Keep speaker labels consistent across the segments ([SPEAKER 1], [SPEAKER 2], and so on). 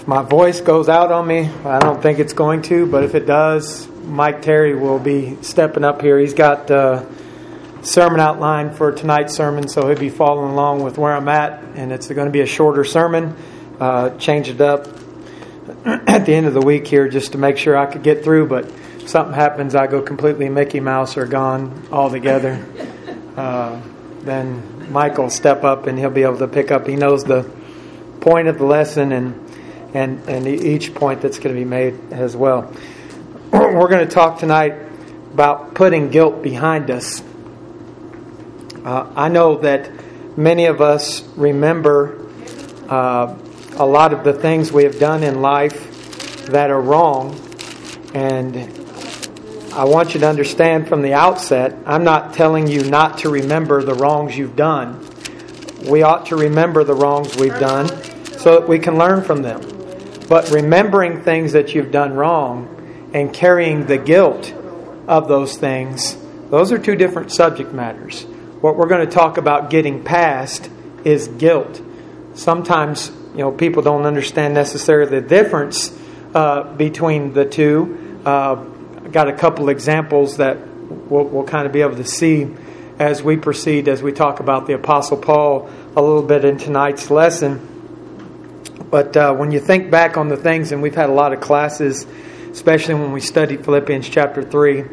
[SPEAKER 1] If my voice goes out on me, I don't think it's going to, but if it does, Mike Terry will be stepping up here. He's got sermon outline for tonight's sermon, so he'll be following along with where I'm at, and it's going to be a shorter sermon. Change it up at the end of the week here just to make sure I could get through, but if something happens, I go completely Mickey Mouse or gone altogether. Then Mike will step up and he'll be able to pick up. He knows the point of the lesson and each point that's going to be made as well. We're going to talk tonight about putting guilt behind us. I know that many of us remember a lot of the things we have done in life that are wrong, and I want you to understand from the outset, I'm not telling you not to remember the wrongs you've done. We ought to remember the wrongs we've done so that we can learn from them. But remembering things that you've done wrong and carrying the guilt of those things, those are two different subject matters. What we're going to talk about getting past is guilt. Sometimes, people don't understand necessarily the difference between the two. Got a couple examples that we'll kind of be able to see as we proceed, as we talk about the Apostle Paul a little bit in tonight's lesson. But when you think back on the things, and we've had a lot of classes, especially when we studied Philippians chapter 3,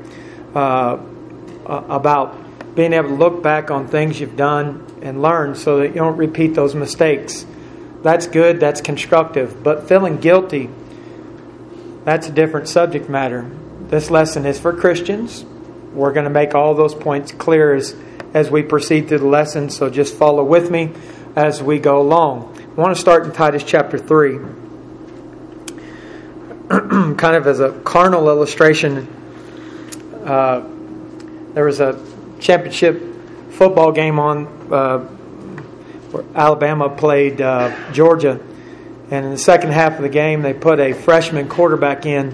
[SPEAKER 1] about being able to look back on things you've done and learn so that you don't repeat those mistakes. That's good, that's constructive. But feeling guilty, that's a different subject matter. This lesson is for Christians. We're going to make all those points clear as we proceed through the lesson, so just follow with me as we go along. I want to start in Titus chapter 3. Kind of as a carnal illustration, there was a championship football game on where Alabama played Georgia, and in the second half of the game they put a freshman quarterback in.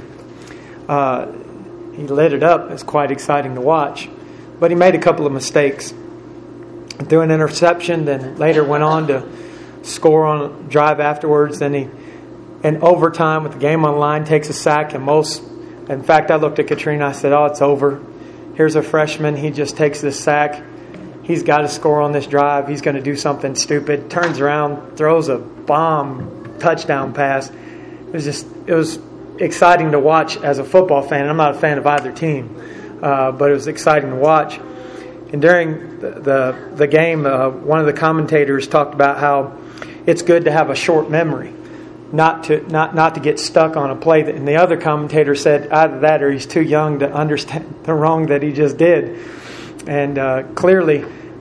[SPEAKER 1] He lit it up. It's quite exciting to watch. But he made a couple of mistakes. Threw an interception, then later went on to score on a drive afterwards. Then he, in overtime with the game on the line, takes a sack. In fact, I looked at Katrina. I said, it's over. Here's a freshman. He just takes this sack. He's got to score on this drive. He's going to do something stupid. Turns around, throws a bomb touchdown pass. It was exciting to watch as a football fan. I'm not a fan of either team, but it was exciting to watch. And during the game, one of the commentators talked about how it's good to have a short memory, not to get stuck on a play. And the other commentator said either that or he's too young to understand the wrong that he just did. And clearly,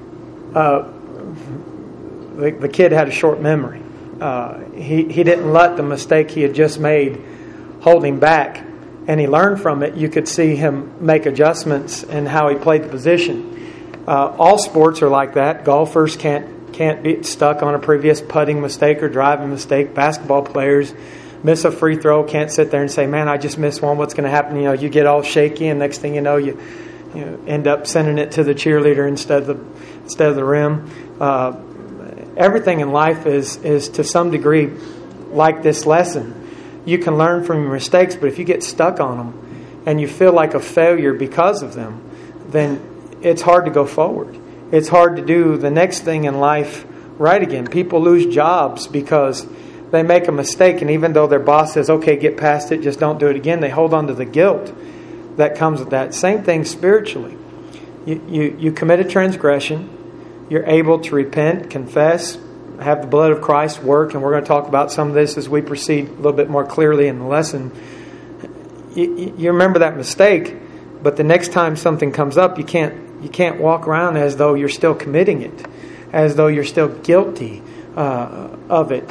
[SPEAKER 1] the kid had a short memory. He didn't let the mistake he had just made hold him back, and he learned from it. You could see him make adjustments in how he played the position. All sports are like that. Golfers can't be stuck on a previous putting mistake or driving mistake. Basketball players miss a free throw, can't sit there and say, man, I just missed one, what's going to happen? You get all shaky, and next thing you know, you end up sending it to the cheerleader instead of the rim. Everything in life is to some degree like this lesson. You can learn from your mistakes, but if you get stuck on them and you feel like a failure because of them, then it's hard to go forward. It's hard to do the next thing in life right again. People lose jobs because they make a mistake, and even though their boss says, okay, get past it, just don't do it again, they hold on to the guilt that comes with that. Same thing spiritually. You commit a transgression, you're able to repent, confess, have the blood of Christ work, and we're going to talk about some of this as we proceed a little bit more clearly in the lesson. You remember that mistake, but the next time something comes up, you can't walk around as though you're still committing it, as though you're still guilty of it.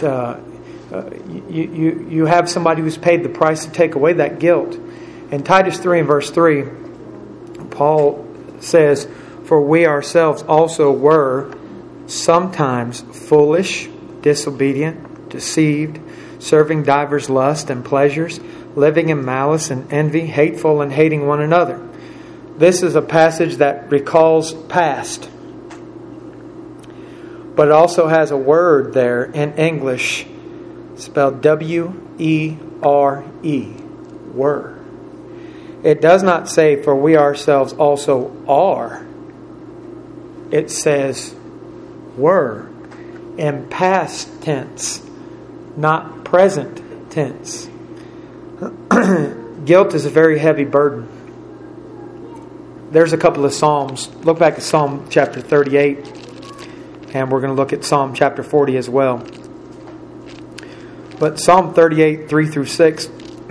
[SPEAKER 1] You have somebody who's paid the price to take away that guilt. In Titus 3 and verse 3, Paul says, "For we ourselves also were sometimes foolish, disobedient, deceived, serving divers lusts and pleasures, living in malice and envy, hateful and hating one another." This is a passage that recalls past, but it also has a word there in English spelled W-E-R-E, were. It does not say, for we ourselves also are. It says, were, in past tense, not present tense. Guilt is a very heavy burden. There's a couple of Psalms. Look back at Psalm chapter 38, and we're going to look at Psalm chapter 40 as well. But Psalm 38, 3 through 6.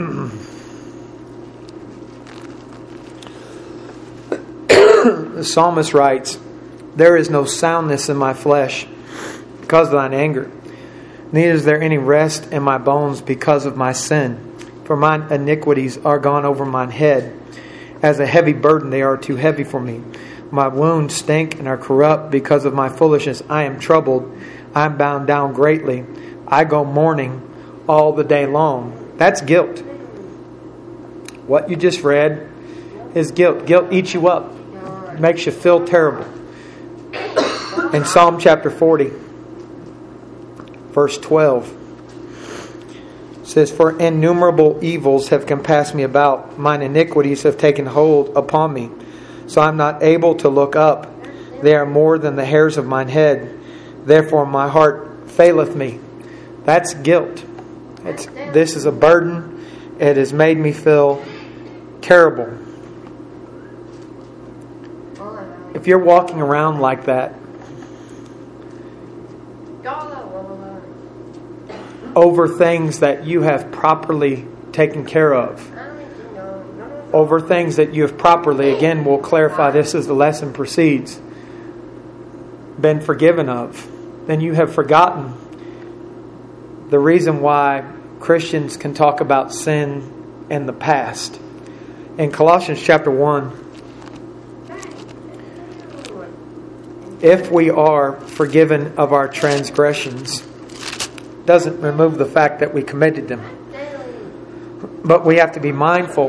[SPEAKER 1] The psalmist writes, there is no soundness in my flesh because of thine anger. Neither is there any rest in my bones because of my sin. For mine iniquities are gone over mine head. As a heavy burden they are too heavy for me. My wounds stink and are corrupt because of my foolishness. I am troubled. I am bound down greatly. I go mourning all the day long. That's guilt. What you just read is guilt. Guilt eats you up. It makes you feel terrible. In Psalm chapter 40, verse 12, it says, for innumerable evils have compassed me about. Mine iniquities have taken hold upon me. So I am not able to look up. They are more than the hairs of mine head. Therefore my heart faileth me. That's guilt. This is a burden. It has made me feel terrible. If you're walking around like that, over things that you have properly taken care of, over things that you have properly, again, we'll clarify this as the lesson proceeds, been forgiven of, then you have forgotten the reason why Christians can talk about sin in the past. In Colossians chapter 1, if we are forgiven of our transgressions, doesn't remove the fact that we committed them. But we have to be mindful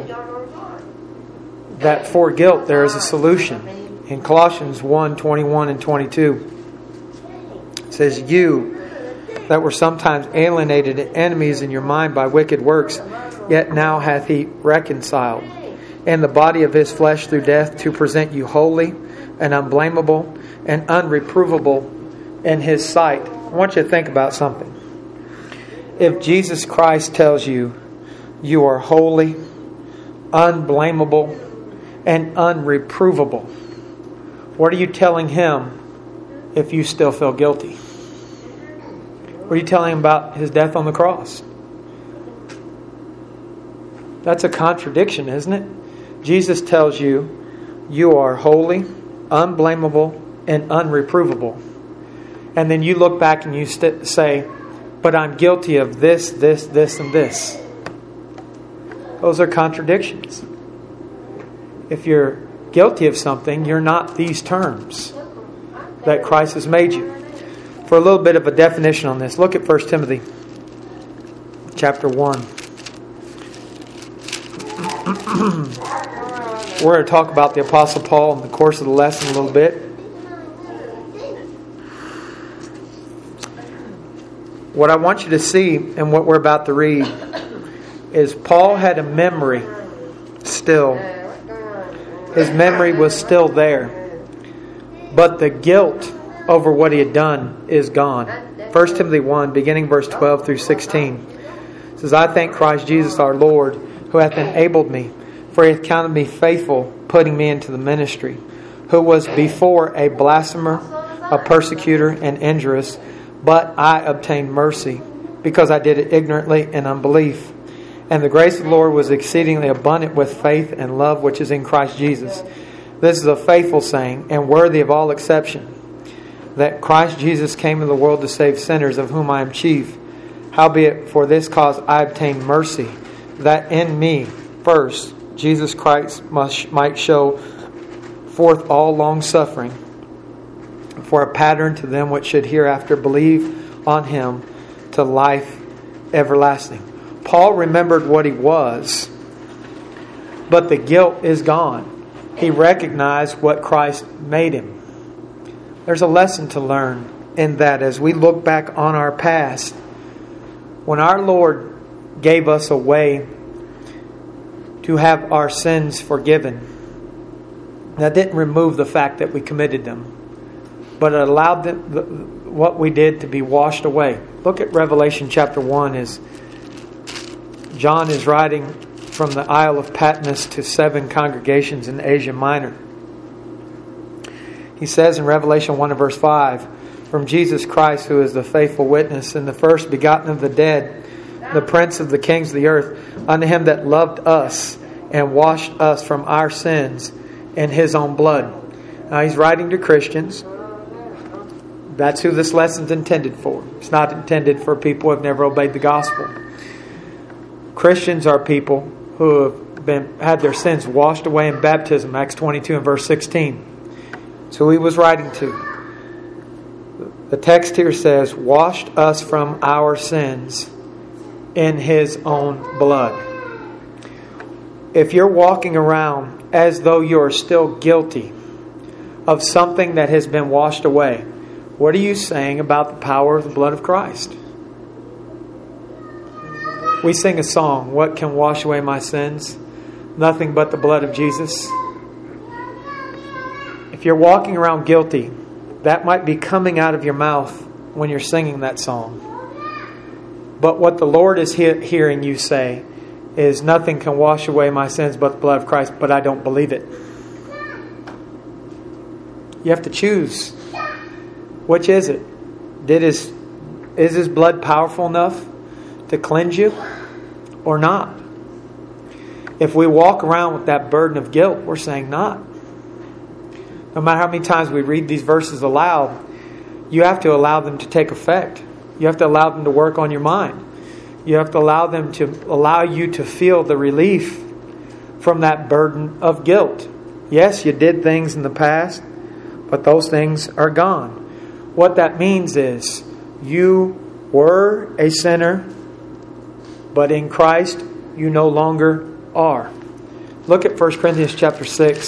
[SPEAKER 1] that for guilt there is a solution. In Colossians 1, 21 and 22, it says, you that were sometimes alienated and enemies in your mind by wicked works, yet now hath he reconciled in the body of his flesh through death to present you holy and unblameable and unreprovable in his sight. I want you to think about something. If Jesus Christ tells you you are holy, unblameable, and unreprovable, what are you telling him if you still feel guilty? What are you telling him about his death on the cross? That's a contradiction, isn't it? Jesus tells you you are holy, unblameable, and unreprovable. And then you look back and you say, but I'm guilty of this, this, this, and this. Those are contradictions. If you're guilty of something, you're not these terms that Christ has made you. For a little bit of a definition on this, look at 1 Timothy chapter 1. We're going to talk about the Apostle Paul in the course of the lesson a little bit. What I want you to see and what we're about to read is Paul had a memory still. His memory was still there. But the guilt over what he had done is gone. 1 Timothy 1, beginning verse 12 through 16. It says, I thank Christ Jesus our Lord, who hath enabled me, for he hath counted me faithful, putting me into the ministry, who was before a blasphemer, a persecutor, and injurious, but I obtained mercy, because I did it ignorantly in unbelief. And the grace of the Lord was exceedingly abundant with faith and love which is in Christ Jesus. This is a faithful saying, and worthy of all exception, that Christ Jesus came into the world to save sinners, of whom I am chief. Howbeit for this cause I obtained mercy, that in me first Jesus Christ might show forth all long suffering, for a pattern to them which should hereafter believe on him to life everlasting. Paul remembered what he was, but the guilt is gone. He recognized what Christ made him. There's a lesson to learn in that as we look back on our past, When our Lord gave us a way to have our sins forgiven, that didn't remove the fact that we committed them, but it allowed what we did to be washed away. Look at Revelation chapter 1 as John is writing from the Isle of Patmos to 7 congregations in Asia Minor. He says in Revelation 1 and verse 5, "From Jesus Christ, who is the faithful witness and the first begotten of the dead, the prince of the kings of the earth, unto him that loved us and washed us from our sins in his own blood." Now he's writing to Christians. That's who this lesson's intended for. It's not intended for people who have never obeyed the gospel. Christians are people who have had their sins washed away in baptism, Acts 22 and verse 16. That's who he was writing to. The text here says, washed us from our sins in his own blood. If you're walking around as though you're still guilty of something that has been washed away, what are you saying about the power of the blood of Christ? We sing a song, "What can wash away my sins? Nothing but the blood of Jesus." If you're walking around guilty, that might be coming out of your mouth when you're singing that song. But what the Lord is hearing you say is, "Nothing can wash away my sins but the blood of Christ," but I don't believe it. You have to choose. Which is it? Is His blood powerful enough to cleanse you or not? If we walk around with that burden of guilt, we're saying not. No matter how many times we read these verses aloud, you have to allow them to take effect. You have to allow them to work on your mind. You have to allow you to feel the relief from that burden of guilt. Yes, you did things in the past, but those things are gone. What that means is you were a sinner, but in Christ you no longer are. Look at 1 Corinthians chapter 6.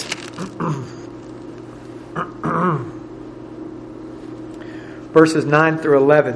[SPEAKER 1] Verses 9 through 11.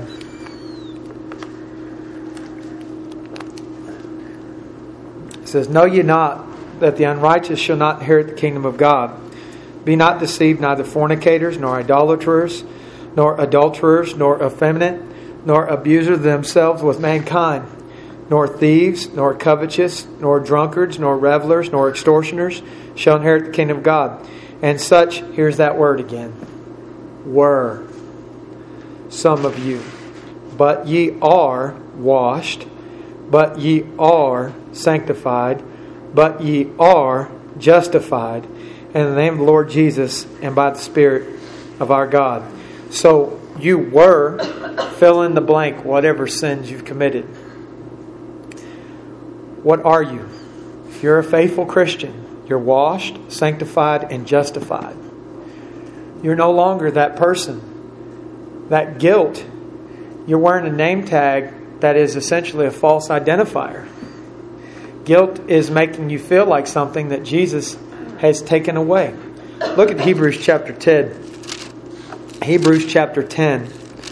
[SPEAKER 1] It says, "Know ye not that the unrighteous shall not inherit the kingdom of God? Be not deceived, neither fornicators, nor idolaters, nor adulterers, nor effeminate, nor abusers themselves with mankind, nor thieves, nor covetous, nor drunkards, nor revelers, nor extortioners shall inherit the kingdom of God. And such," here's that word again, "were some of you. But ye are washed, but ye are sanctified, but ye are justified in the name of the Lord Jesus and by the Spirit of our God." So you were, fill in the blank, whatever sins you've committed. What are you? If you're a faithful Christian, you're washed, sanctified, and justified. You're no longer that person. That guilt, you're wearing a name tag that is essentially a false identifier. Guilt is making you feel like something that Jesus has taken away. Look at Hebrews chapter 10. Hebrews chapter 10.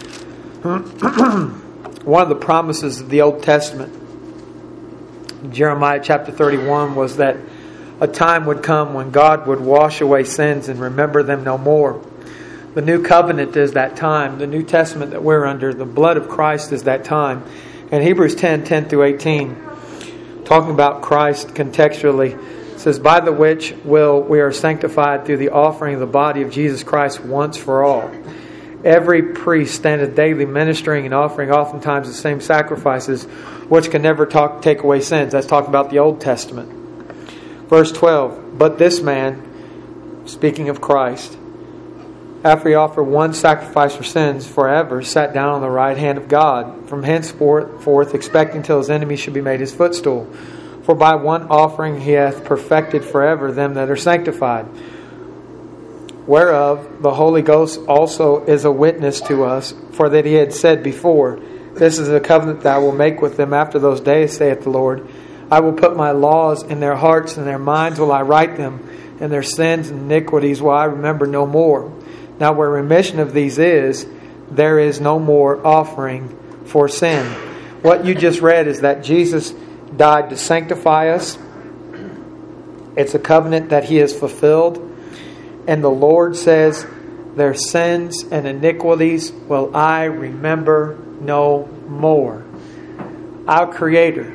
[SPEAKER 1] One of the promises of the Old Testament, Jeremiah chapter 31, was that a time would come when God would wash away sins and remember them no more. The new covenant is that time. The New Testament that we're under, the blood of Christ is that time. And Hebrews 10 through 18, talking about Christ contextually, says, "By the which will we are sanctified through the offering of the body of Jesus Christ once for all. Every priest standeth daily ministering and offering oftentimes the same sacrifices, which can never take away sins." That's talking about the Old Testament. Verse 12, "But this man," speaking of Christ, "after he offered one sacrifice for sins forever, sat down on the right hand of God, from henceforth expecting till his enemies should be made his footstool. For by one offering he hath perfected forever them that are sanctified. Whereof the Holy Ghost also is a witness to us, for that he had said before, This is the covenant that I will make with them after those days, saith the Lord. I will put my laws in their hearts, and in their minds will I write them, and their sins and iniquities will I remember no more. Now where remission of these is, there is no more offering for sin." What you just read is that Jesus died to sanctify us. It's a covenant that He has fulfilled. And the Lord says, their sins and iniquities will I remember no more. Our Creator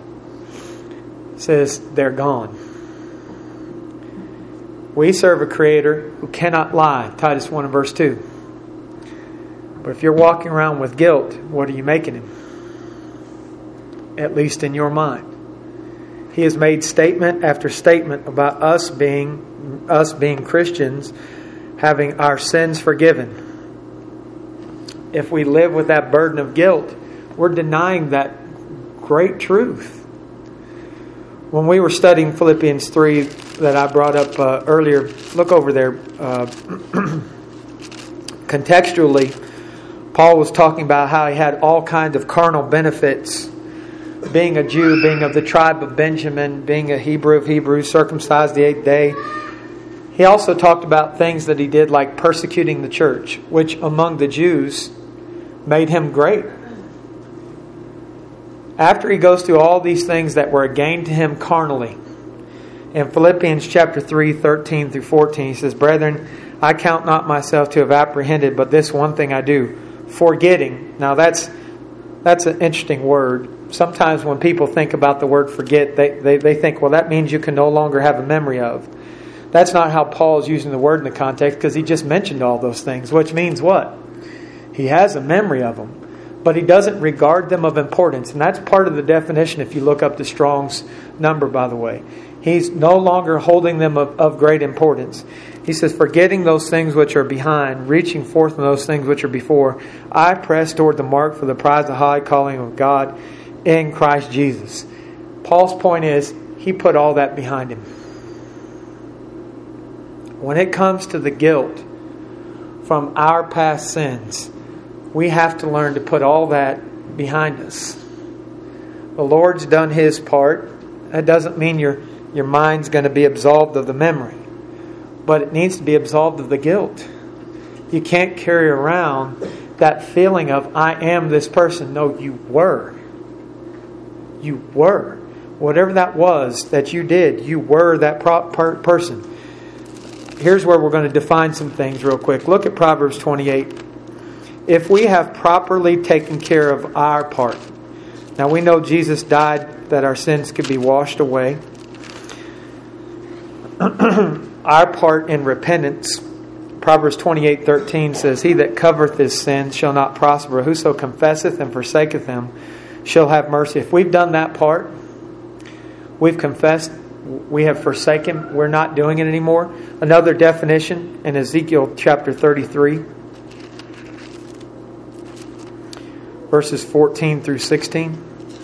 [SPEAKER 1] says they're gone. We serve a Creator who cannot lie. Titus 1 and verse 2. But if you're walking around with guilt, what are you making Him? At least in your mind. He has made statement after statement about us being Christians, having our sins forgiven. If we live with that burden of guilt, we're denying that great truth. When we were studying Philippians 3 that I brought up earlier, look over there. Contextually, Paul was talking about how he had all kinds of carnal benefits. Being a Jew, being of the tribe of Benjamin, being a Hebrew of Hebrews, circumcised the 8th day. He also talked about things that he did like persecuting the church, which among the Jews made him great. After he goes through all these things that were a gain to him carnally, in Philippians chapter 3, 13 through 14, he says, Brethren, I count not myself to have apprehended, but this one thing I do, forgetting. Now that's an interesting word. Sometimes when people think about the word forget, they think, well, that means you can no longer have a memory of. That's not how Paul's using the word in the context, because he just mentioned all those things, which means what? He has a memory of them, but he doesn't regard them of importance. And that's part of the definition if you look up the Strong's number, by the way. He's no longer holding them of great importance. He says, forgetting those things which are behind, reaching forth in those things which are before, I press toward the mark for the prize of the high calling of God in Christ Jesus. Paul's point is, he put all that behind him. When it comes to the guilt from our past sins, we have to learn to put all that behind us. The Lord's done His part. That doesn't mean your mind's going to be absolved of the memory, but it needs to be absolved of the guilt. You can't carry around that feeling of, I am this person. No, you were. You were. Whatever that was that you did, you were that person. Here's where we're going to define some things real quick. Look at Proverbs 28. If we have properly taken care of our part. Now we know Jesus died that our sins could be washed away. Our part in repentance. Proverbs 28:13 says, He that covereth his sins shall not prosper. Whoso confesseth and forsaketh them shall have mercy. If we've done that part, we've confessed, we have forsaken, we're not doing it anymore. Another definition in Ezekiel chapter 33, verses 14 through 16.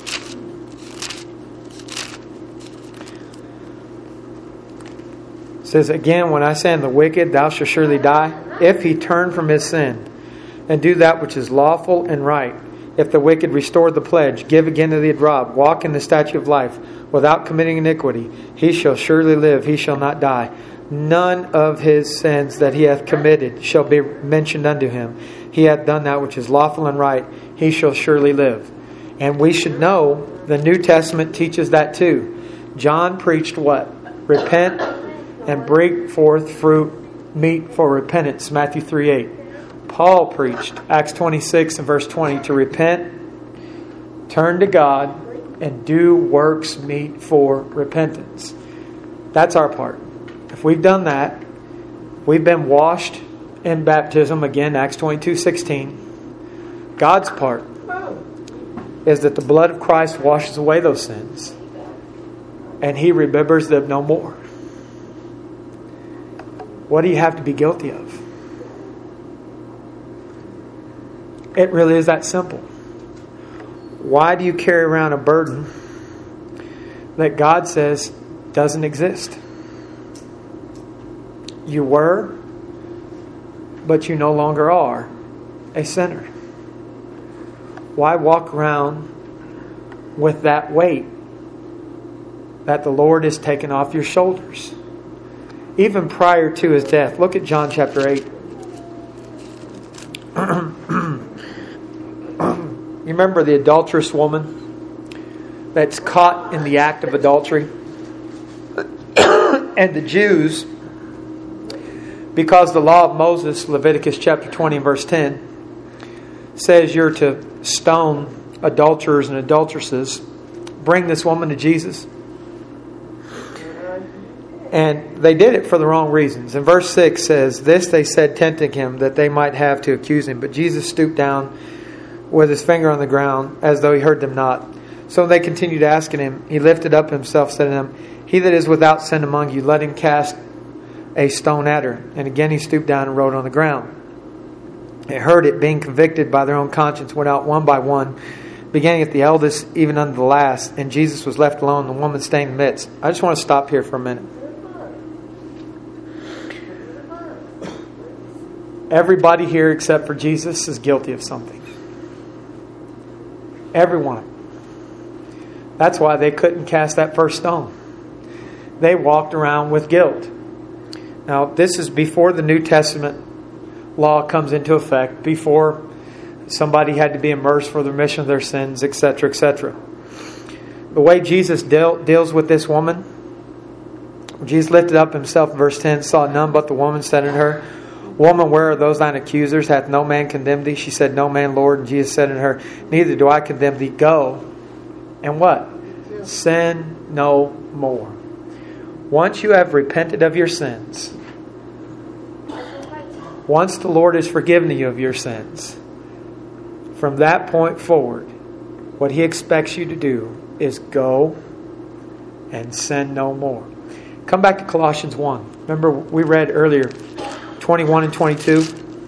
[SPEAKER 1] It says, Again, when I say unto the wicked, thou shalt surely die, if he turn from his sin, and do that which is lawful and right. If the wicked restore the pledge, give again to the robbed, walk in the statute of life, without committing iniquity, he shall surely live, he shall not die. None of his sins that he hath committed shall be mentioned unto him. He hath done that which is lawful and right, he shall surely live. And we should know the New Testament teaches that too. John preached what? Repent and bring forth fruit meet for repentance, Matthew 3:8. Paul preached, Acts 26 and verse 20, to repent, turn to God, and do works meet for repentance. That's our part. If we've done that, we've been washed in baptism, again, Acts 22:16. God's part is that the blood of Christ washes away those sins, and He remembers them no more. What do you have to be guilty of? It really is that simple. Why do you carry around a burden that God says doesn't exist? You were, but you no longer are a sinner. Why walk around with that weight that the Lord has taken off your shoulders? Even prior to His death. Look at John chapter 8. You remember the adulterous woman that's caught in the act of adultery? And the Jews, because the law of Moses, Leviticus chapter 20 and verse 10, says you're to stone adulterers and adulteresses, bring this woman to Jesus. And they did it for the wrong reasons. And verse 6 says, this they said, tempting him, that they might have to accuse him. But Jesus stooped down with his finger on the ground, as though he heard them not. So they continued asking him. He lifted up himself, said to them, he that is without sin among you, let him cast a stone at her. And again he stooped down and wrote on the ground. They heard it, being convicted by their own conscience, went out one by one, beginning at the eldest, even unto the last. And Jesus was left alone, the woman staying in the midst. I just want to stop here for a minute. Everybody here except for Jesus is guilty of something. Everyone. That's why they couldn't cast that first stone. They walked around with guilt. Now, this is before the New Testament law comes into effect, before somebody had to be immersed for the remission of their sins, etc., etc. The way Jesus deals with this woman, Jesus lifted up himself, verse 10, saw none but the woman, said unto her, Woman, where are those thine accusers? Hath no man condemned thee? She said, No man, Lord. And Jesus said unto her, Neither do I condemn thee. Go. And what? Sin no more. Once you have repented of your sins, once the Lord has forgiven you of your sins, from that point forward, what He expects you to do is go and sin no more. Come back to Colossians 1. Remember we read earlier 21 and 22.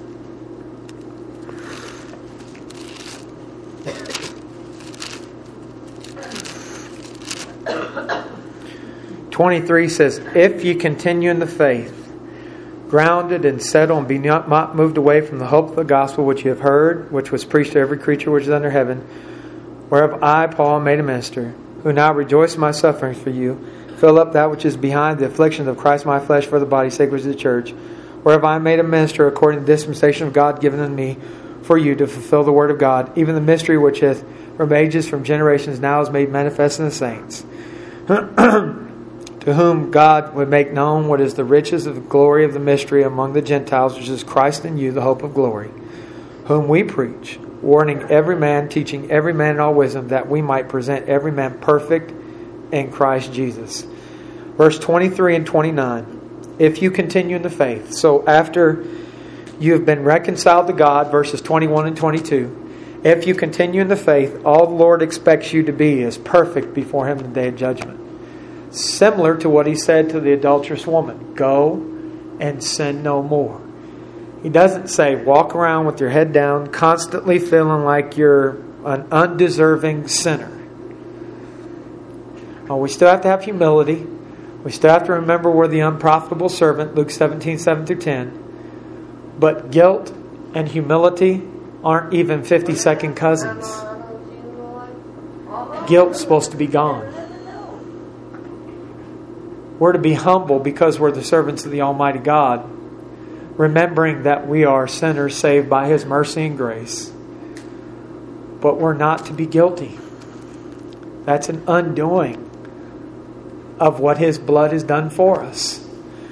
[SPEAKER 1] (23) says, If ye continue in the faith, grounded and settled, and be not moved away from the hope of the gospel which you have heard, which was preached to every creature which is under heaven, whereof I, Paul, made a minister, who now rejoice in my sufferings for you, fill up that which is behind the afflictions of Christ my flesh for the body's sake, which is the church, whereof I made a minister according to the dispensation of God given unto me for you to fulfill the word of God, even the mystery which hath from ages, from generations, now is made manifest in the saints, to whom God would make known what is the riches of the glory of the mystery among the Gentiles, which is Christ in you, the hope of glory, whom we preach, warning every man, teaching every man in all wisdom, that we might present every man perfect in Christ Jesus. Verse 23 and 29. If you continue in the faith. So after you have been reconciled to God, verses 21 and 22, if you continue in the faith, all the Lord expects you to be is perfect before Him in the day of judgment. Similar to what He said to the adulterous woman. Go and sin no more. He doesn't say walk around with your head down, constantly feeling like you're an undeserving sinner. Oh, we still have to have humility. We still have to remember we're the unprofitable servant, Luke 17, 7 through 10. But guilt and humility aren't even 50-second cousins. Guilt's supposed to be gone. We're to be humble because we're the servants of the Almighty God, remembering that we are sinners saved by His mercy and grace. But we're not to be guilty. That's an undoing of what His blood has done for us.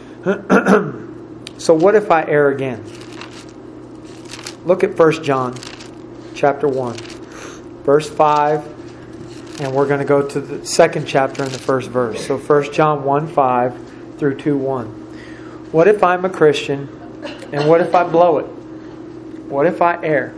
[SPEAKER 1] So what if I err again? Look at 1 John chapter 1, verse 5. And we're going to go to the second chapter in the first verse. So 1 John 1, 5 through 2, 1. What if I'm a Christian and what if I blow it? What if I err?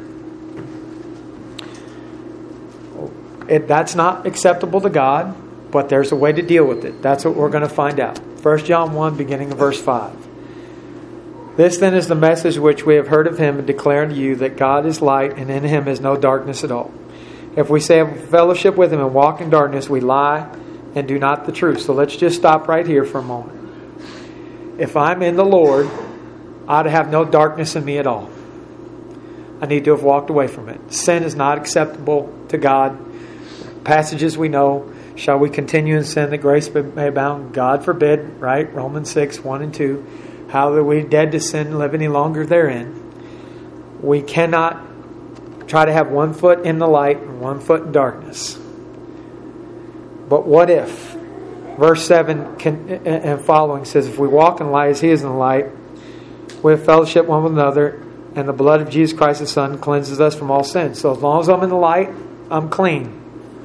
[SPEAKER 1] That's not acceptable to God, but there's a way to deal with it. That's what we're going to find out. 1 John 1, beginning of verse 5. This then is the message which we have heard of Him and declare unto you, that God is light and in Him is no darkness at all. If we say have fellowship with Him and walk in darkness, we lie and do not the truth. So let's just stop right here for a moment. If I'm in the Lord, I ought to have no darkness in me at all. I need to have walked away from it. Sin is not acceptable to God. Passages we know, shall we continue in sin that grace may abound? God forbid, right? Romans 6, 1 and 2. How are we dead to sin, live any longer therein? We cannot try to have one foot in the light and one foot in darkness. But what if? Verse 7 and following says, if we walk in the light as He is in the light, we have fellowship one with another, and the blood of Jesus Christ His Son cleanses us from all sin. So as long as I'm in the light, I'm clean.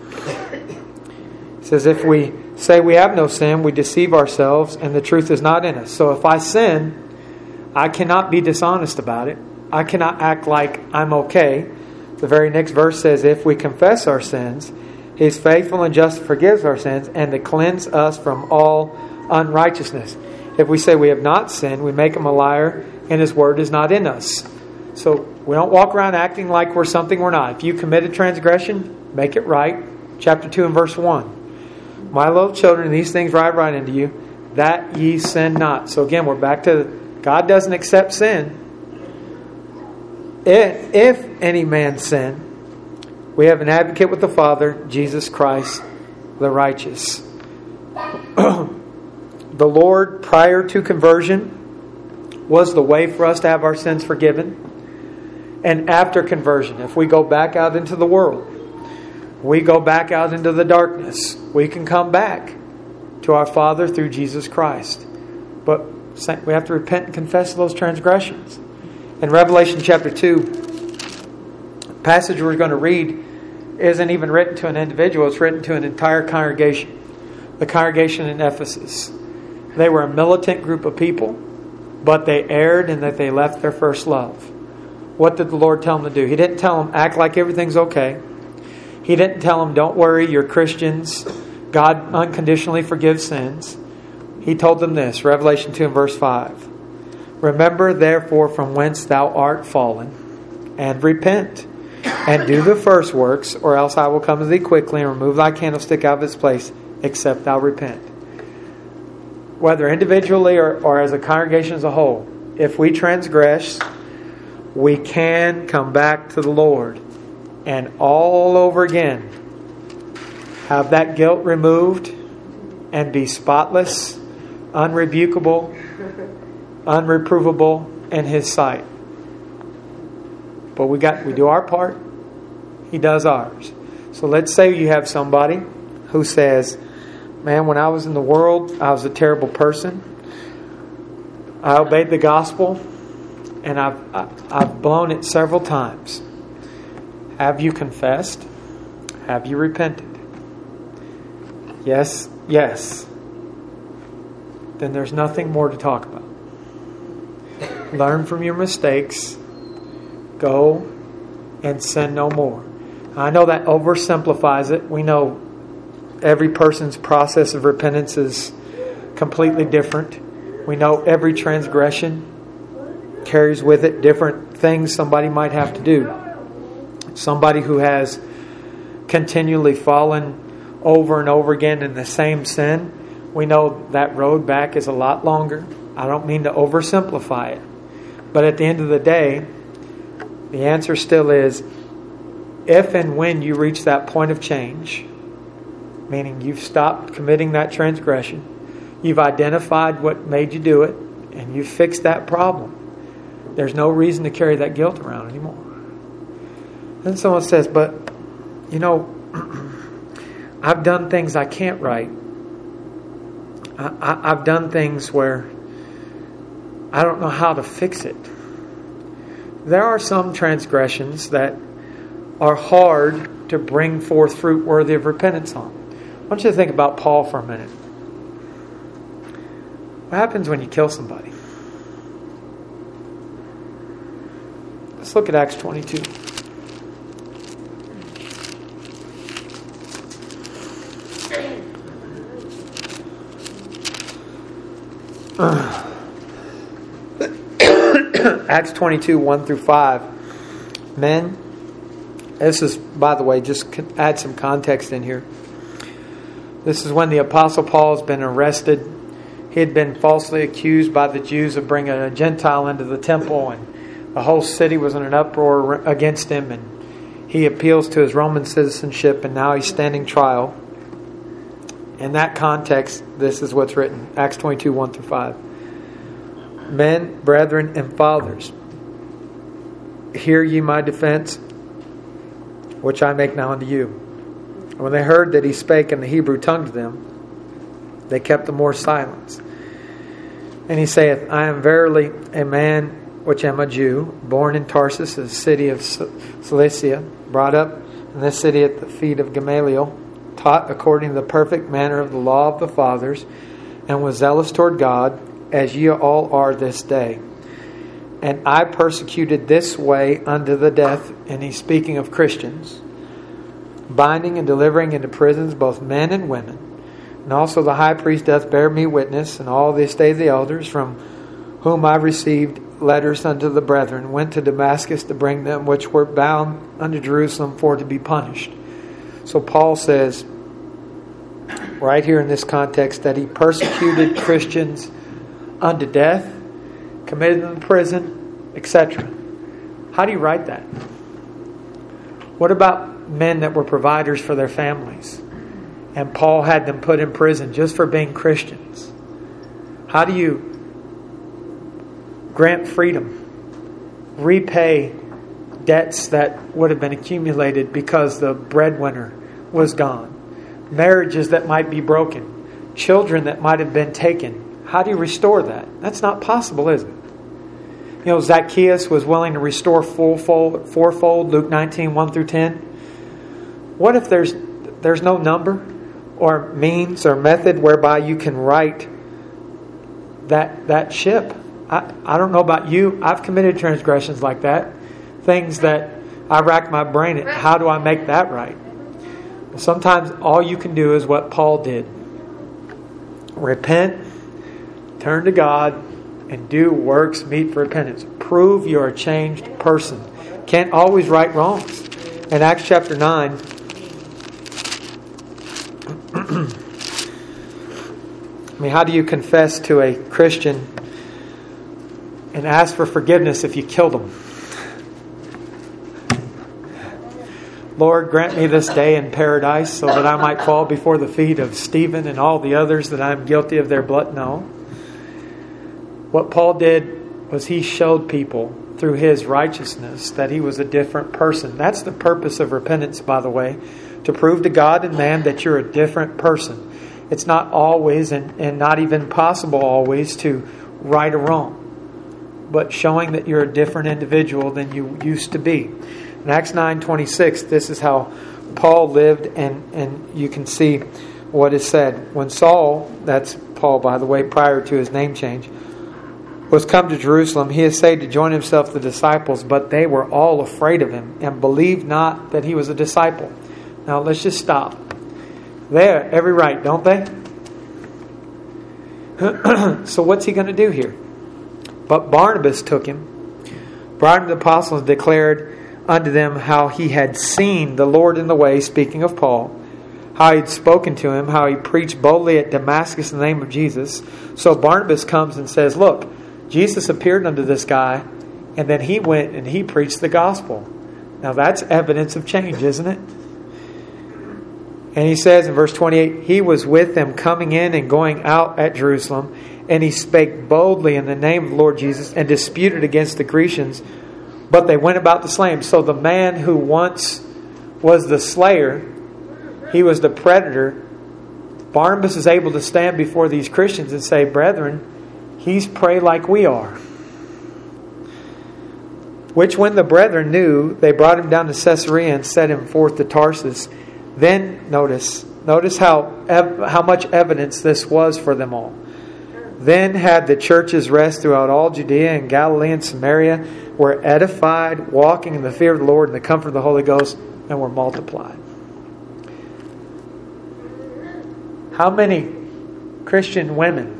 [SPEAKER 1] It says if we say we have no sin, we deceive ourselves, and the truth is not in us. So if I sin, I cannot be dishonest about it. I cannot act like I'm okay. The very next verse says, if we confess our sins, He is faithful and just to forgive our sins and to cleanse us from all unrighteousness. If we say we have not sinned, we make Him a liar, and His word is not in us. So we don't walk around acting like we're something we're not. If you commit a transgression, make it right. Chapter 2 and verse 1. My little children, these things write right unto you, that ye sin not. So again, we're back to God doesn't accept sin. If any man sin, we have an advocate with the Father, Jesus Christ, the righteous. The Lord, prior to conversion, was the way for us to have our sins forgiven. And after conversion, if we go back out into the world, we go back out into the darkness, we can come back to our Father through Jesus Christ. But we have to repent and confess those transgressions. In Revelation chapter 2, the passage we're going to read isn't even written to an individual. It's written to an entire congregation. The congregation in Ephesus. They were a militant group of people, but they erred in that they left their first love. What did the Lord tell them to do? He didn't tell them, act like everything's okay. He didn't tell them, don't worry, you're Christians. God unconditionally forgives sins. He told them this, Revelation 2 and verse 5. Remember therefore from whence thou art fallen, and repent, and do the first works, or else I will come to thee quickly and remove thy candlestick out of its place, except thou repent. Whether individually or as a congregation as a whole, if we transgress, we can come back to the Lord and all over again have that guilt removed and be spotless, unrebukable, unreprovable in His sight. But we do our part. He does ours. So let's say you have somebody who says, man, when I was in the world, I was a terrible person. I obeyed the gospel, and I've blown it several times. Have you confessed? Have you repented? Yes, yes. Then there's nothing more to talk about. Learn from your mistakes. Go and sin no more. I know that oversimplifies it. We know every person's process of repentance is completely different. We know every transgression carries with it different things somebody might have to do. Somebody who has continually fallen over and over again in the same sin, we know that road back is a lot longer. I don't mean to oversimplify it. But at the end of the day, the answer still is, if and when you reach that point of change, meaning you've stopped committing that transgression, you've identified what made you do it, and you've fixed that problem, there's no reason to carry that guilt around anymore. Then someone says, but, I've done things I can't right. I've done things where I don't know how to fix it. There are some transgressions that are hard to bring forth fruit worthy of repentance on. I want you to think about Paul for a minute. What happens when you kill somebody? Let's look at Acts 22. Acts 22, 1 through 5. Men, this is, by the way, just add some context in here. This is when the Apostle Paul has been arrested. He had been falsely accused by the Jews of bringing a Gentile into the temple, and the whole city was in an uproar against him, and he appeals to his Roman citizenship, and now he's standing trial. In that context, this is what's written. Acts 22, 1 through 5. Men, brethren, and fathers, hear ye my defense. which I make now unto you. And when they heard that he spake in the Hebrew tongue to them, they kept the more silence. And he saith, I am verily a man which am a Jew, born in Tarsus, a city of Cilicia, brought up in this city at the feet of Gamaliel, taught according to the perfect manner of the law of the fathers, and was zealous toward God, as ye all are this day. And I persecuted this way unto the death, and he's speaking of Christians, binding and delivering into prisons both men and women. And also the high priest doth bear me witness, and all the estate of the elders, from whom I received letters unto the brethren, went to Damascus to bring them which were bound unto Jerusalem for to be punished. So Paul says, right here in this context, that he persecuted Christians unto death, committed them to prison, etc. How do you write that? What about men that were providers for their families, and Paul had them put in prison just for being Christians? How do you grant freedom, repay debts that would have been accumulated because the breadwinner was gone, marriages that might be broken, children that might have been taken? How do you restore that? That's not possible, is it? You know, Zacchaeus was willing to restore fourfold, Luke 19, 1 through 10. What if there's no number or means or method whereby you can right that ship? I don't know about you. I've committed transgressions like that. Things that I rack my brain at. How do I make that right? Sometimes all you can do is what Paul did. Repent, turn to God, and do works meet for repentance. Prove you're a changed person. Can't always right wrongs. In Acts chapter 9, how do you confess to a Christian and ask for forgiveness if you killed them? Lord, grant me this day in paradise so that I might fall before the feet of Stephen and all the others that I am guilty of their blood. No. What Paul did was he showed people through his righteousness that he was a different person. That's the purpose of repentance, by the way, to prove to God and man that you're a different person. It's not always and not even possible always to right or wrong, but showing that you're a different individual than you used to be. In Acts 9:26, this is how Paul lived, and you can see what is said. When Saul, that's Paul by the way, prior to his name change, was come to Jerusalem, he essayed to join himself to the disciples, but they were all afraid of him and believed not that he was a disciple. Now let's just stop. They have every right, don't they? So what's he going to do here? But Barnabas took him, brought him to the apostles, and declared unto them how he had seen the Lord in the way, speaking of Paul, how he had spoken to him, how he preached boldly at Damascus in the name of Jesus. So Barnabas comes and says, look, Jesus appeared unto this guy, and then he went and he preached the gospel. Now that's evidence of change, isn't it? And he says in verse 28, he was with them coming in and going out at Jerusalem, and he spake boldly in the name of the Lord Jesus and disputed against the Grecians, but they went about to slay him. So the man who once was the slayer, he was the predator, Barnabas is able to stand before these Christians and say, brethren, he's prey like we are. Which when the brethren knew, they brought him down to Caesarea and set him forth to Tarsus. Then notice how much evidence this was for them all. Then had the churches rest throughout all Judea and Galilee and Samaria, were edified, walking in the fear of the Lord and the comfort of the Holy Ghost, and were multiplied. How many Christian women,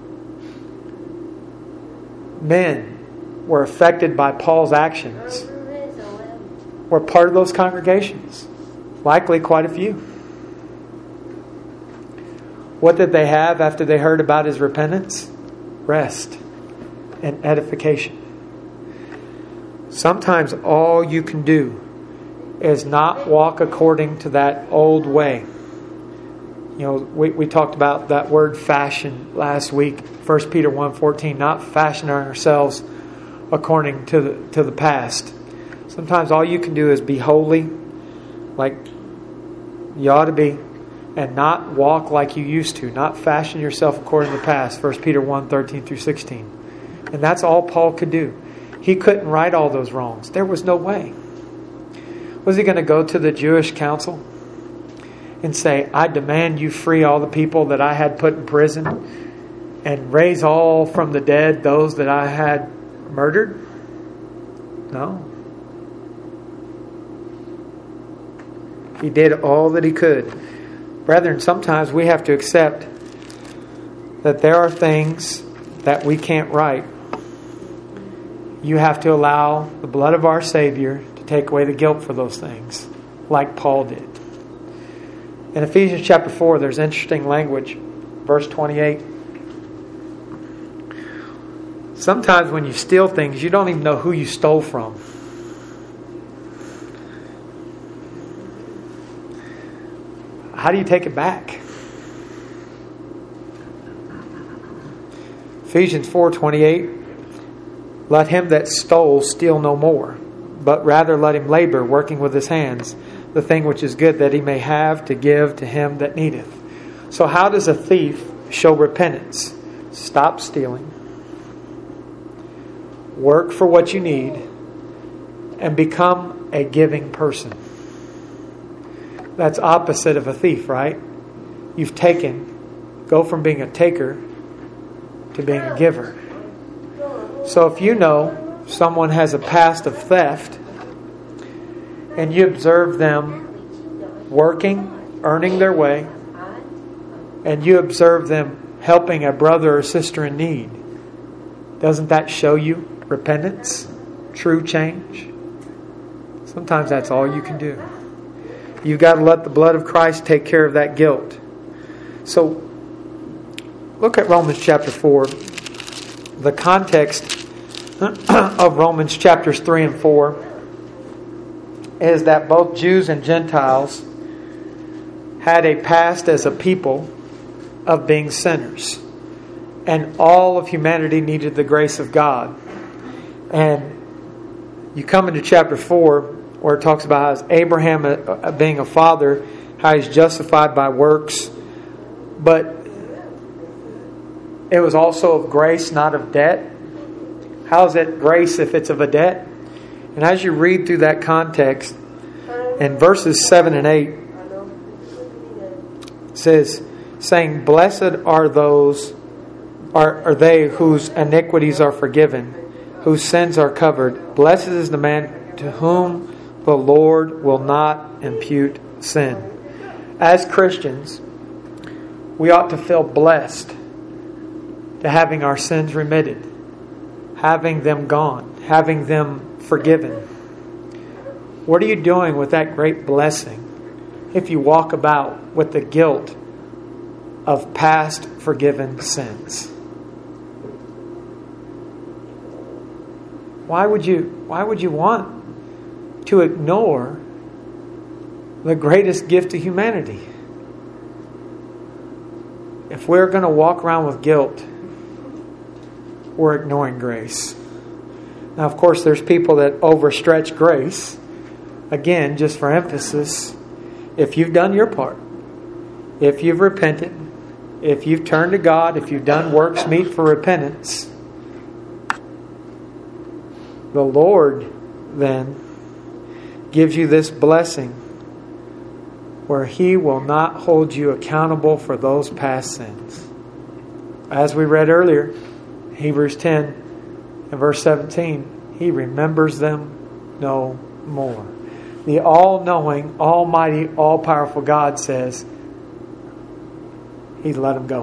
[SPEAKER 1] men, were affected by Paul's actions? Were part of those congregations? Likely quite a few. What did they have after they heard about his repentance? Rest and edification. Sometimes all you can do is not walk according to that old way. You know, we talked about that word fashion last week. 1 Peter 1:14, not fashioning ourselves according to the past. Sometimes all you can do is be holy, like you ought to be, and not walk like you used to, not fashion yourself according to the past. 1 Peter 1, 13 through 16. And that's all Paul could do. He couldn't right all those wrongs. There was no way. Was he going to go to the Jewish council and say, I demand you free all the people that I had put in prison and raise all from the dead those that I had murdered? No. He did all that he could. Brethren, sometimes we have to accept that there are things that we can't right. You have to allow the blood of our Savior to take away the guilt for those things, like Paul did. In Ephesians chapter 4, there's interesting language. Verse 28. Sometimes when you steal things, you don't even know who you stole from. How do you take it back? Ephesians 4:28. Let him that stole steal no more, but rather let him labor, working with his hands, the thing which is good, that he may have to give to him that needeth. So how does a thief show repentance? Stop stealing. Work for what you need. And become a giving person. That's opposite of a thief, right? You've go from being a taker to being a giver. So if you know someone has a past of theft and you observe them working, earning their way, and you observe them helping a brother or sister in need, doesn't that show you repentance? True change? Sometimes that's all you can do. You've got to let the blood of Christ take care of that guilt. So, look at Romans chapter 4. The context of Romans chapters 3 and 4 is that both Jews and Gentiles had a past as a people of being sinners. And all of humanity needed the grace of God. And you come into chapter 4 where it talks about how Abraham being a father, how he's justified by works. But it was also of grace, not of debt. How is it grace if it's of a debt? And as you read through that context, in verses 7 and 8, it says, saying, blessed are they whose iniquities are forgiven, whose sins are covered. Blessed is the man to whom the Lord will not impute sin. As Christians, we ought to feel blessed to having our sins remitted, having them gone, having them forgiven. What are you doing with that great blessing if you walk about with the guilt of past forgiven sins? Why would you want to ignore the greatest gift to humanity? If we're going to walk around with guilt, we're ignoring grace. Now, of course, there's people that overstretch grace. Again, just for emphasis, if you've done your part, if you've repented, if you've turned to God, if you've done works meet for repentance, the Lord then gives you this blessing where He will not hold you accountable for those past sins. As we read earlier, Hebrews 10 and verse 17, He remembers them no more. The all-knowing, almighty, all-powerful God says He's let them go.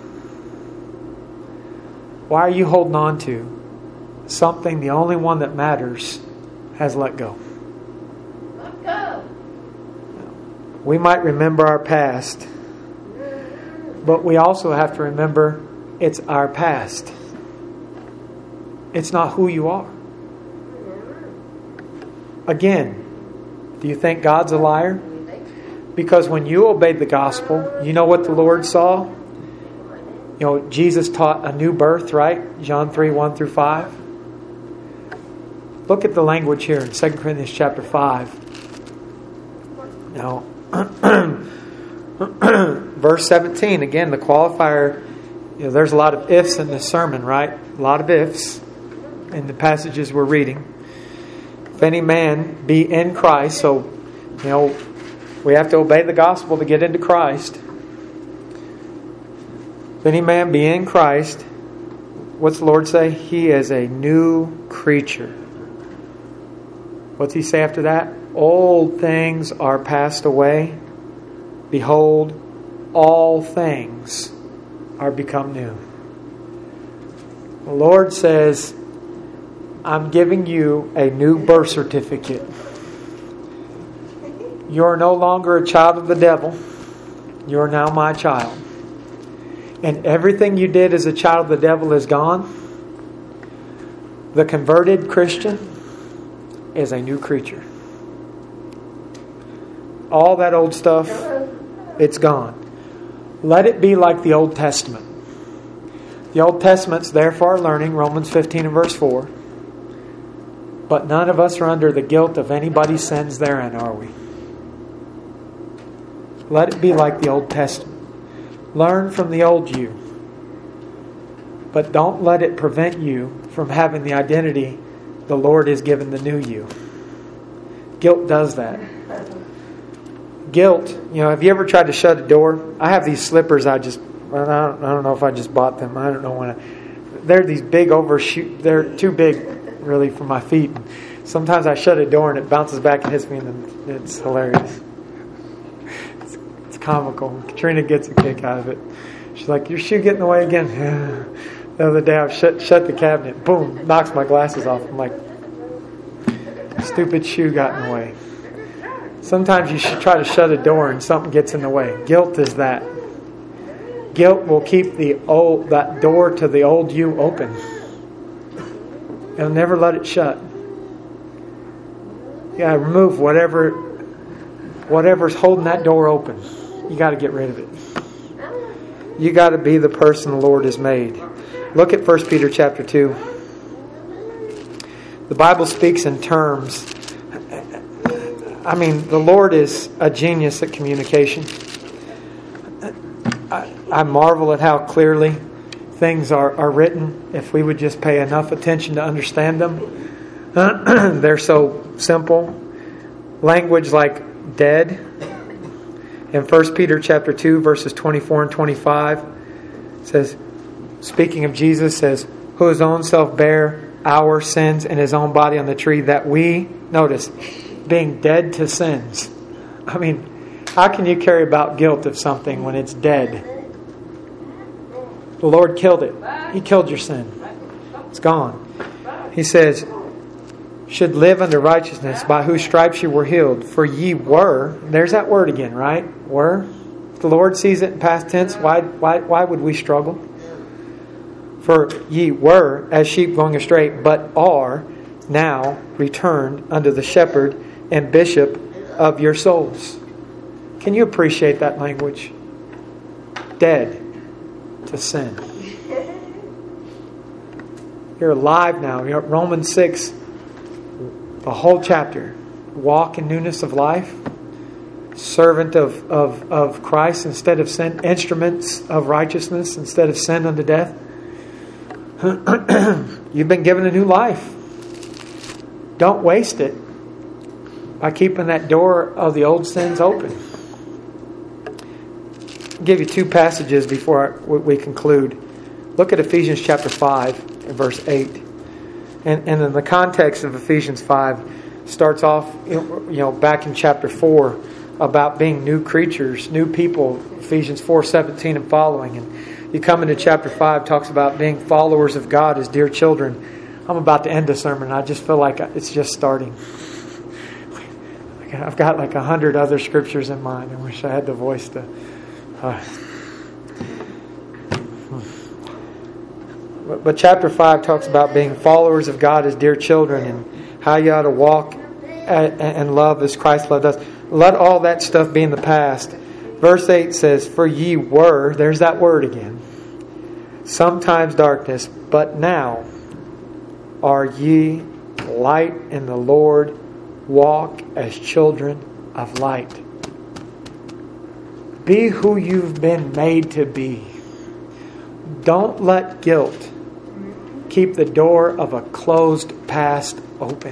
[SPEAKER 1] Why are you holding on to something the only one that matters has let go? Let go. We might remember our past, but we also have to remember it's our past. It's not who you are. Again, do you think God's a liar? Because when you obeyed the gospel, you know what the Lord saw? You know, Jesus taught a new birth, right? John 3, 1 through 5. Look at the language here in 2 Corinthians chapter 5. Now, verse 17, again, the qualifier, there's a lot of ifs in this sermon, right? A lot of ifs in the passages we're reading. If any man be in Christ, so, we have to obey the gospel to get into Christ. If any man be in Christ, what's the Lord say? He is a new creature. What's He say after that? Old things are passed away. Behold, all things are become new. The Lord says, I'm giving you a new birth certificate. You're no longer a child of the devil. You're now my child. And everything you did as a child of the devil is gone. The converted Christian is a new creature. All that old stuff, it's gone. Let it be like the Old Testament. The Old Testament's there for our learning, Romans 15 and verse 4. But none of us are under the guilt of anybody's sins therein, are we? Let it be like the Old Testament. Learn from the old you. But don't let it prevent you from having the identity the Lord has given the new you. Guilt does that. Guilt, have you ever tried to shut a door? I have these slippers I don't know if I just bought them. I don't know when. They're these big they're too big really for my feet. Sometimes I shut a door and it bounces back and hits me and it's hilarious. It's comical. Katrina gets a kick out of it. She's like, your shoe getting in the way again? The other day I shut the cabinet. Boom, knocks my glasses off. I'm like, stupid shoe got in the way. Sometimes you should try to shut a door and something gets in the way. Guilt is that. Guilt will keep that door to the old you open. It'll never let it shut. You got to remove whatever's holding that door open. You got to get rid of it. You got to be the person the Lord has made. Look at 1 Peter chapter 2. The Bible speaks in terms. The Lord is a genius at communication. I marvel at how clearly things are written. If we would just pay enough attention to understand them. They're so simple. Language like dead. In 1 Peter chapter 2, verses 24 and 25, says, speaking of Jesus, says, who his own self bare our sins in his own body on the tree, that we, notice, being dead to sins. How can you carry about guilt of something when it's dead? The Lord killed it. He killed your sin. It's gone. He says, should live under righteousness, by whose stripes you were healed. For ye were, there's that word again, right? Were. If the Lord sees it in past tense, why would we struggle? For ye were as sheep going astray, but are now returned unto the shepherd and bishop of your souls. Can you appreciate that language? Dead to sin. You're alive now. Romans 6, the whole chapter. Walk in newness of life. Servant of Christ instead of sin. Instruments of righteousness instead of sin unto death. You've been given a new life. Don't waste it by keeping that door of the old sins open. I'll give you two passages before we conclude. Look at Ephesians chapter 5 and verse 8. And in the context of Ephesians 5, starts off back in chapter 4 about being new creatures, new people, Ephesians 4:17 and following. And you come into chapter 5, talks about being followers of God as dear children. I'm about to end the sermon. I just feel like it's just starting. I've got like 100 other scriptures in mind. I wish I had the voice to... But chapter 5 talks about being followers of God as dear children and how you ought to walk and love as Christ loved us. Let all that stuff be in the past. Verse 8 says, for ye were, there's that word again, sometimes darkness, but now are ye light in the Lord. Walk as children of light. Be who you've been made to be. Don't let guilt keep the door of a closed past open.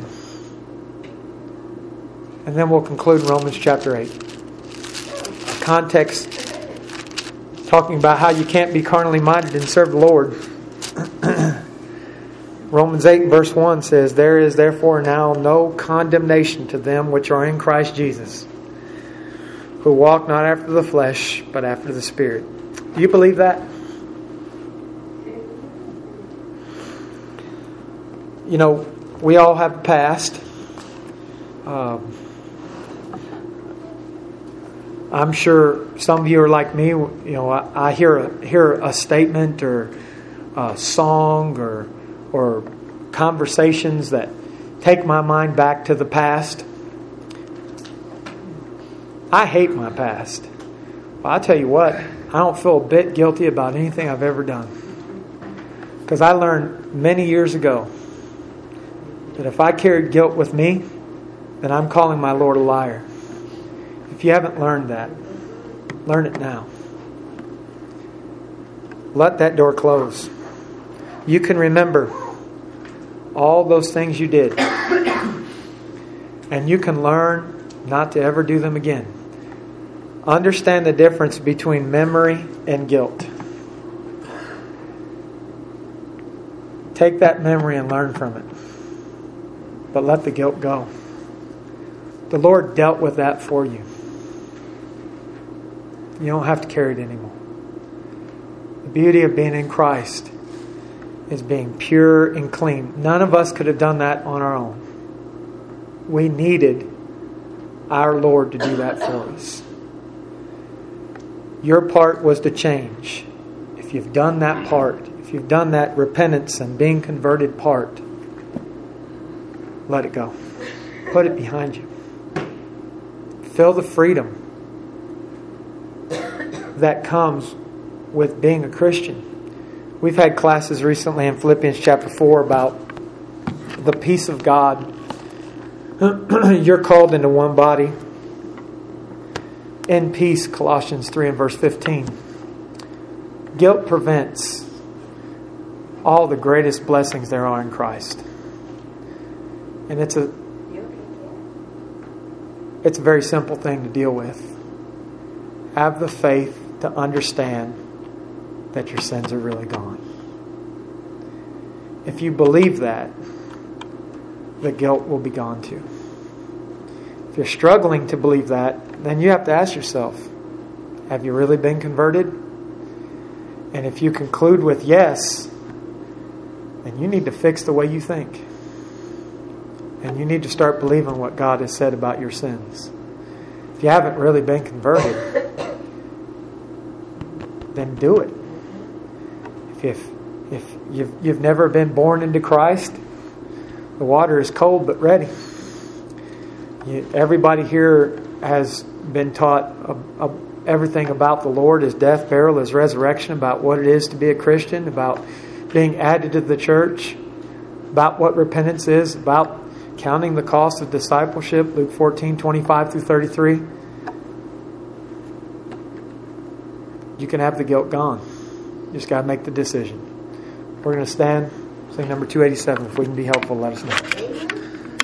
[SPEAKER 1] And then we'll conclude Romans chapter 8. Context talking about how you can't be carnally minded and serve the Lord. Romans 8 verse 1 says, There is therefore now no condemnation to them which are in Christ Jesus, who walk not after the flesh, but after the Spirit. Do you believe that? You know, we all have a past. I'm sure some of you are like me. You know, I hear a statement or a song or conversations that take my mind back to the past. I hate my past. Well, I'll tell you what, I don't feel a bit guilty about anything I've ever done. Because I learned many years ago that if I carried guilt with me, then I'm calling my Lord a liar. If you haven't learned that, learn it now. Let that door close. You can remember all those things you did. And you can learn not to ever do them again. Understand the difference between memory and guilt. Take that memory and learn from it. But let the guilt go. The Lord dealt with that for you. You don't have to carry it anymore. The beauty of being in Christ is being pure and clean. None of us could have done that on our own. We needed our Lord to do that for us. Your part was to change. If you've done that part, if you've done that repentance and being converted part, let it go. Put it behind you. Feel the freedom that comes with being a Christian. We've had classes recently in Philippians chapter 4 about the peace of God. You're called into one body in peace, Colossians 3 and verse 15. Guilt prevents all the greatest blessings there are in Christ. And it's a very simple thing to deal with. Have the faith to understand that your sins are really gone. If you believe that, the guilt will be gone too. If you're struggling to believe that, then you have to ask yourself, have you really been converted? And if you conclude with yes, then you need to fix the way you think. And you need to start believing what God has said about your sins. If you haven't really been converted, then do it. If you've never been born into Christ, the water is cold but ready. Everybody here has been taught everything about the Lord, His death, burial, His resurrection, about what it is to be a Christian, about being added to the church, about what repentance is, about counting the cost of discipleship, Luke 14:25 through 33. You can have the guilt gone. You just got to make the decision. We're going to stand, sing number 287. If we can be helpful, let us know.